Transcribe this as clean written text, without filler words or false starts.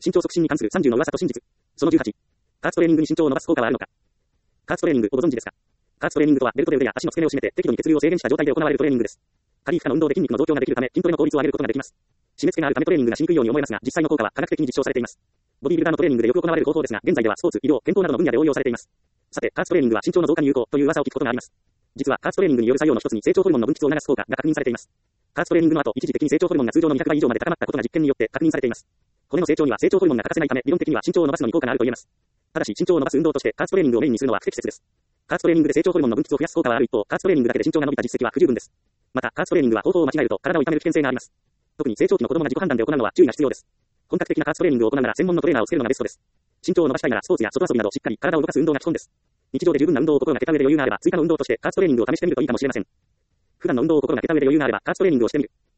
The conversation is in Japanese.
身長促進に関する30の噂と真実。その18。加圧トレーニングに身長を伸ばす効果はあるのか。加圧トレーニングをご存知ですか。加圧トレーニングとは、ベルトで腕や足の付け根を締めて適度に血流を制限した状態で行われるトレーニングです。過激化の運動で筋肉の増強ができるため、筋トレの効率を上げることができます。締め付けがあるためトレーニングがしにくいように思えますが、実際の効果は科学的に実証されています。ボディビルダーのトレーニングでよく行われる方法ですが、現在ではスポーツ、医療、健康などの分野で応用されています。さて、加圧トレーニングは身長の増加に有効という噂を聞くことがあります。実は加圧トレーニングによる作用の一つに成長ホルモンの分泌を促す効果が確認されています。加圧トレーニングの後、一時的に成長ホルモンが通常の200倍以上まで高まったことが実験によって確認されています。骨の成長には成長ホルモンが欠かせないため、理論的には身長を伸ばすのに効果があると言えます。ただし、身長を伸ばす運動として加圧トレーニングをメインにするのは不適切です。加圧トレーニングで成長ホルモンの分泌を増やす効果はある一方、加圧トレーニングだけで身長が伸びた実績は不十分です。また、加圧トレーニングは方法を間違えると体を痛める危険性があります。特に成長期の子供が自己判断で行うのは注意が必要です。本格的な加圧トレーニングを行うなら専門のトレーナーをつけるのがベストです。身長を伸ばしたいならスポーツや外遊びなどしっかり体を動かす運動が基本です。日常で十分な運動を心がけた上で余裕があれば追加の運動として加圧トレーニングを試してみるといいかもしれません。普段の運動を心がけた上で余裕があれば加圧トレーニングをしてみる。